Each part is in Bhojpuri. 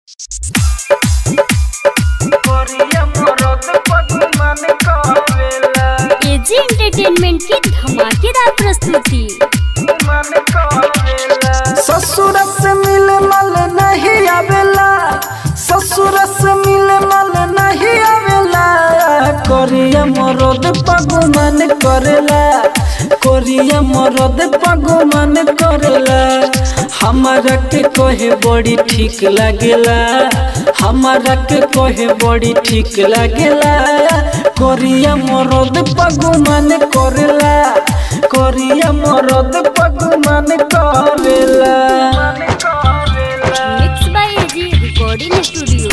एजी एंटरटेनमेंट की धमाकेदार प्रस्तुति। ससुर से मिले मल नहीं आवेला, ससुर से मिले मल नहीं आवेला, कोरिया मरद पगुमान करेला, कोरिया मरद पगुमान करेला। हमारा के कहे बड़ी ठीक लागेला, हमारा के कहे बड़ी ठीक लागेला, कोरिया मरद पगुमान करेला, कोरिया मरद पगुमान करेला। Mix by AG recording studio.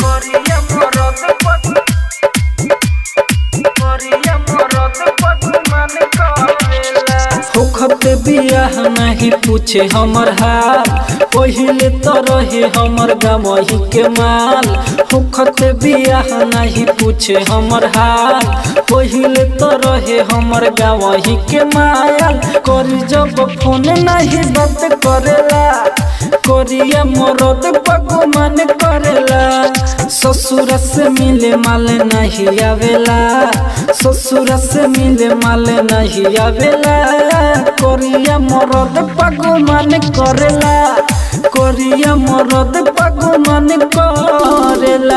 होखते बियाह नहीं पूछे हमर हाल, पहिले तो रहे हमर गमही के माल। होखते बियाह नहीं पूछे हमर हाल, पहिले तो रहे हमर गमही के माल। करी जब फोन नहीं बात करेला, कोरिया मरद पगुमान करेला। ससुर से मिले माल नहीं आवेला, ससुर से मिले माल नहीं आवेला, कोरिया मरद पगुमान करेला, कोरिया मरद पगुमान करेला।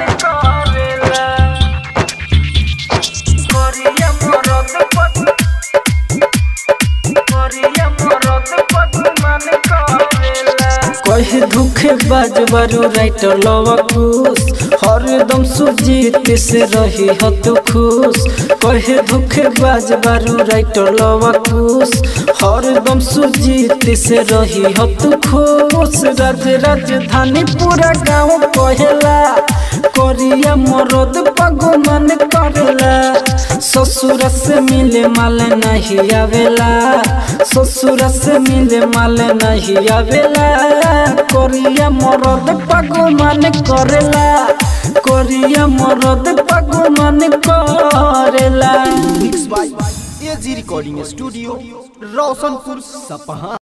कहे दुखे बाजबारू राइटर लवा खुश, हरदम सुजीत से रही हो तू खुश। कहे दुखे बाजबारू राइटर लवा खुश, हरदम सुजीत से रही हो तू खुश। राजधानी पूरा गाँव कहेला, कोरिया मरद पगुमान करेला। ससुर से मिले माल नहीं आवेला, ससुर से मिले माल नहीं आवेला, कोरिया मरद पगुमान करेला, कोरिया मरद पगुमान करेला। Mix by AG recording studio, Roshanpur Sapaha.